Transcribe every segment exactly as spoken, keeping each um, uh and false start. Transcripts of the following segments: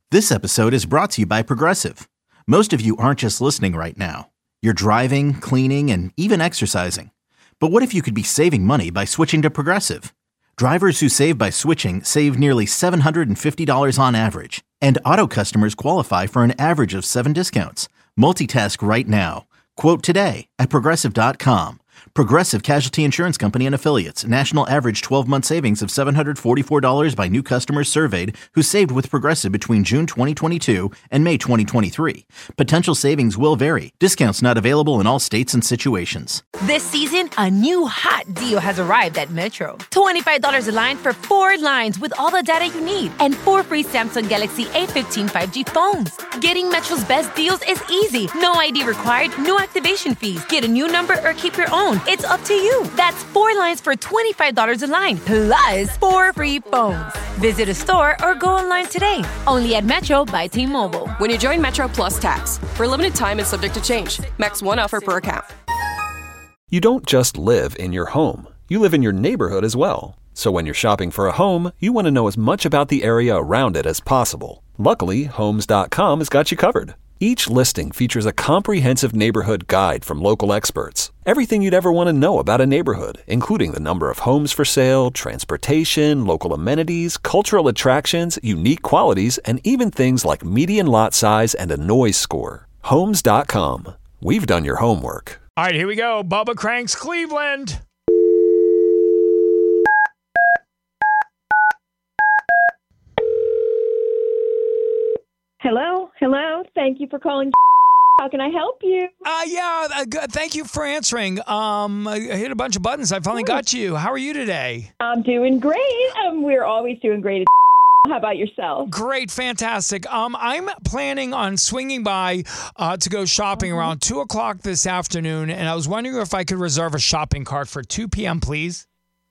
This episode is brought to you by Progressive. Most of you aren't just listening right now. You're driving, cleaning, and even exercising. But what if you could be saving money by switching to Progressive? Drivers who save by switching save nearly seven hundred fifty dollars on average. And auto customers qualify for an average of seven discounts. Multitask right now. Quote today at Progressive dot com. Progressive Casualty Insurance Company and Affiliates. National average twelve-month savings of seven hundred forty-four dollars by new customers surveyed who saved with Progressive between June twenty twenty-two and May twenty twenty-three. Potential savings will vary. Discounts not available in all states and situations. This season, a new hot deal has arrived at Metro. twenty-five dollars a line for four lines with all the data you need and four free Samsung Galaxy A fifteen five G phones. Getting Metro's best deals is easy. No I D required, no activation fees. Get a new number or keep your own. It's up to you. That's four lines for twenty-five dollars a line, plus four free phones. Visit a store or go online today. Only at Metro by T-Mobile. When you join Metro Plus Tax, for a limited time and subject to change. Max one offer per account. You don't just live in your home. You live in your neighborhood as well. So when you're shopping for a home, you want to know as much about the area around it as possible. Luckily, Homes dot com has got you covered. Each listing features a comprehensive neighborhood guide from local experts. Everything you'd ever want to know about a neighborhood, including the number of homes for sale, transportation, local amenities, cultural attractions, unique qualities, and even things like median lot size and a noise score. Homes dot com. We've done your homework. All right, here we go. Bubba Cranks, Cleveland. Hello, hello. Thank you for calling. How can I help you? Uh, yeah, uh, good. Thank you for answering. Um, I hit a bunch of buttons. I finally got you. How are you today? I'm doing great. Um, we're always doing great. How about yourself? Great, fantastic. Um, I'm planning on swinging by uh, to go shopping Uh-huh. around two o'clock this afternoon, and I was wondering if I could reserve a shopping cart for two p.m., please.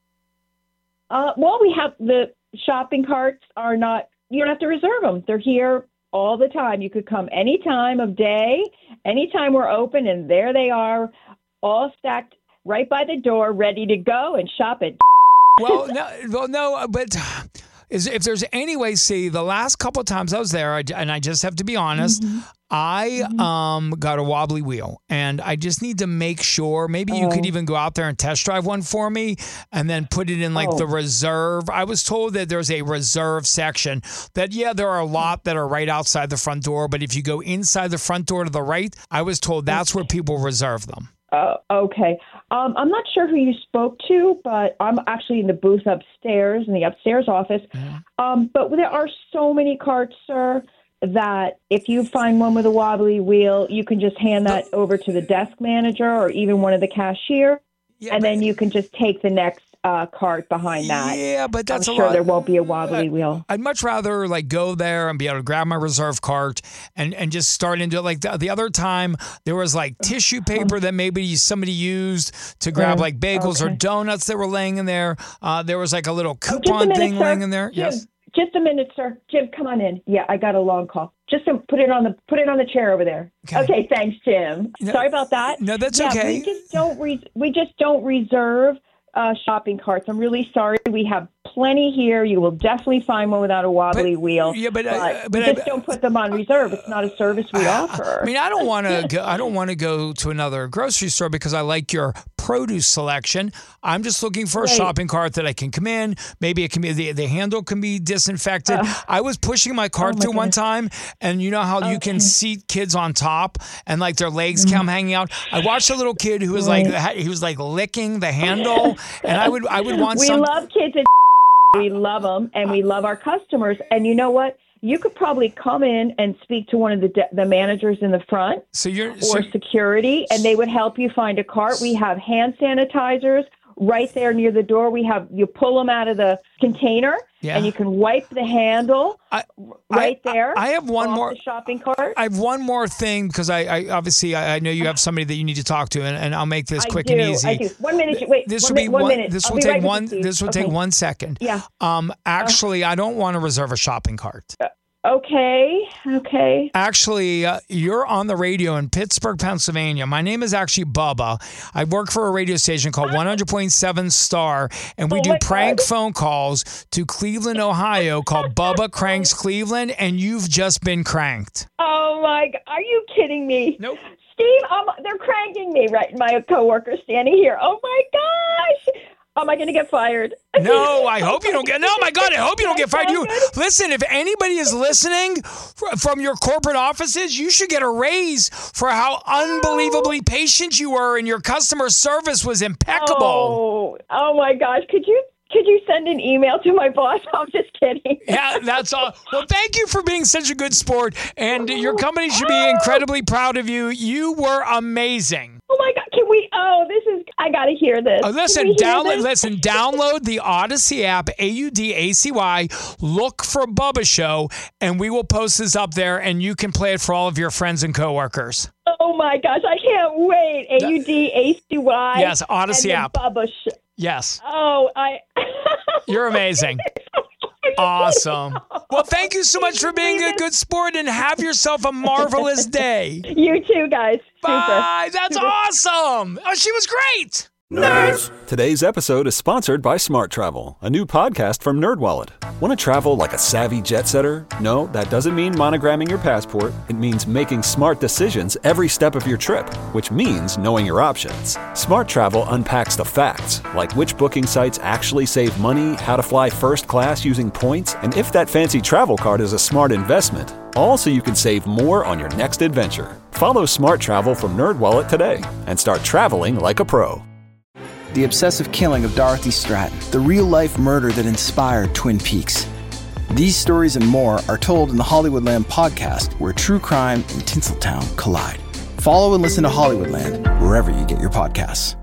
Uh, well, we have the shopping carts are not, you don't have to reserve them. They're here all the time. You could come any time of day, anytime we're open, and there they are, all stacked right by the door, ready to go and shop it. Well, no, well, no, but is if there's any way, see, the last couple of times I was there, I, and I just have to be honest, mm-hmm. I mm-hmm. um got a wobbly wheel, and I just need to make sure. Maybe you oh. could even go out there and test drive one for me, and then put it in like oh. the reserve. I was told that there's a reserve section. That yeah, there are a lot that are right outside the front door, but if you go inside the front door to the right, I was told that's where people reserve them. Uh, okay. Um, I'm not sure who you spoke to, but I'm actually in the booth upstairs, in the upstairs office. Mm-hmm. Um, but there are so many carts, sir, that if you find one with a wobbly wheel, you can just hand that over to the desk manager or even one of the cashier, yeah, and then you can just take the next uh, cart behind that. Yeah, but that's I'm a sure lot. There won't be a wobbly I'd, wheel. I'd much rather like go there and be able to grab my reserve cart and, and just start into it. Like the, the other time, there was like tissue paper that maybe somebody used to grab like bagels okay. or donuts that were laying in there. Uh, there was like a little coupon oh, a minute, thing sir. laying in there. Jim, yes. Just a minute, sir. Jim, come on in. Yeah, I got a long call. Just to put it on the put it on the chair over there. Okay, okay thanks, Jim. No, Sorry about that. No, that's yeah, okay. We just don't re- we just don't reserve uh, shopping carts. I'm really sorry. We have plenty here. You will definitely find one without a wobbly but, wheel. Yeah, but, but, uh, but just I, don't put them on reserve. It's not a service we uh, offer. I mean, I don't want to. go I don't want to go to another grocery store because I like your produce selection. I'm just looking for a right. shopping cart that I can come in. Maybe it can be the, the handle can be disinfected. Uh, I was pushing my cart oh my through goodness. one time, and you know how okay. you can seat kids on top and like their legs mm-hmm. come hanging out. I watched a little kid who was right. like he was like licking the handle, and I would I would want we some. We love kids. And we love them, and we love our customers. And you know what? You could probably come in and speak to one of the de- the managers in the front so you're, or so, security, and they would help you find a cart. We have hand sanitizers right there near the door. We have you pull them out of the container, yeah. and you can wipe the handle I, right I, there. I have one off more the shopping cart. I have one more thing because I, I obviously I, I know you have somebody that you need to talk to, and, and I'll make this I quick do, and easy. I do. One minute. Wait. This one will minute, be one one. minute. This I'll will be take right one. with you, This will okay. take one second. Yeah. Um. Actually, I don't want to reserve a shopping cart. Uh, Okay. Okay. Actually, uh, you're on the radio in Pittsburgh, Pennsylvania. My name is actually Bubba. I work for a radio station called one hundred point seven Star, and we Oh do my prank God. phone calls to Cleveland, Ohio, called Bubba Cranks Cleveland, and you've just been cranked. Oh my! g- Are you kidding me? Nope. Steve, um, they're cranking me, right? My coworker standing here. Oh my gosh! Am I going to get fired? No, I hope you don't get. No, my God, I hope you don't get fired. You listen. If anybody is listening fr- from your corporate offices, you should get a raise for how unbelievably patient you were, and your customer service was impeccable. Oh, oh my gosh! Could you could you send an email to my boss? I'm just kidding. Yeah, that's all. Well, thank you for being such a good sport, and your company should be incredibly proud of you. You were amazing. Oh my God! Can we? Oh, this is. I got to hear this. Uh, Can listen, we hear download. this? Listen, download the Odyssey app, A U D A C Y. Look for Bubba Show, and we will post this up there, and you can play it for all of your friends and coworkers. Oh my gosh! I can't wait. A U D A C Y. Yes, Odyssey and app. the Bubba Sh- Yes, Oh, I. you're amazing. Awesome. Well, thank you so much for being a good sport, and have yourself a marvelous day. You too, guys. Bye. That's awesome. Oh, she was great. Today's episode is sponsored by Smart Travel, a new podcast from NerdWallet. Want to travel like a savvy jet setter? No, that doesn't mean monogramming your passport. It means making smart decisions every step of your trip, which means knowing your options. Smart Travel unpacks the facts, like which booking sites actually save money, how to fly first class using points, and if that fancy travel card is a smart investment. All so you can save more on your next adventure. Follow Smart Travel from NerdWallet today and start traveling like a pro. The obsessive killing of Dorothy Stratton, the real-life murder that inspired Twin Peaks. These stories and more are told in the Hollywoodland podcast, where true crime and Tinseltown collide. Follow and listen to Hollywoodland wherever you get your podcasts.